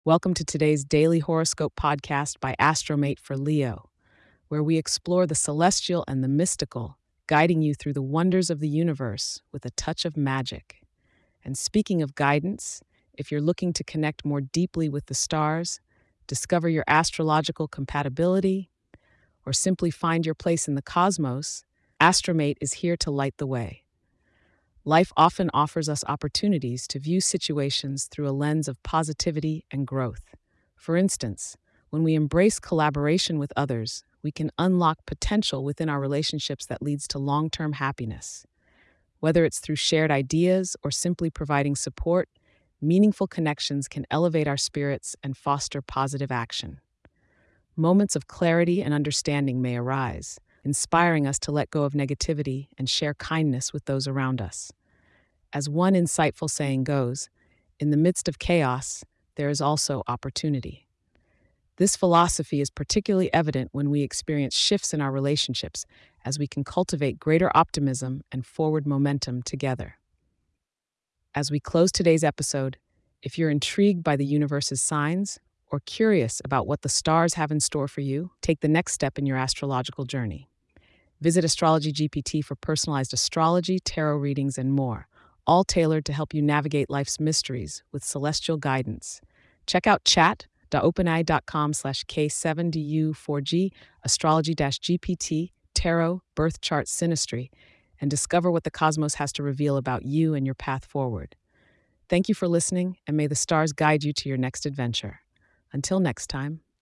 Welcome to today's daily horoscope podcast by Astromate for Leo, where we explore the celestial and the mystical, guiding you through the wonders of the universe with a touch of magic. And speaking of guidance, if you're looking to connect more deeply with the stars, discover your astrological compatibility, or simply find your place in the cosmos, Astromate is here to light the way. Life often offers us opportunities to view situations through a lens of positivity and growth. For instance, when we embrace collaboration with others, we can unlock potential within our relationships that leads to long-term happiness. Whether it's through shared ideas or simply providing support, meaningful connections can elevate our spirits and foster positive action. Moments of clarity and understanding may arise, inspiring us to let go of negativity and share kindness with those around us. As one insightful saying goes, in the midst of chaos, there is also opportunity. This philosophy is particularly evident when we experience shifts in our relationships, as we can cultivate greater optimism and forward momentum together. As we close today's episode, if you're intrigued by the universe's signs or curious about what the stars have in store for you, take the next step in your astrological journey. Visit Astrology GPT for personalized astrology, tarot readings, and more, all tailored to help you navigate life's mysteries with celestial guidance. Check out chat.openai.com/K7DU4G, astrology-GPT, tarot, birth chart synastry, and discover what the cosmos has to reveal about you and your path forward. Thank you for listening, and may the stars guide you to your next adventure. Until next time.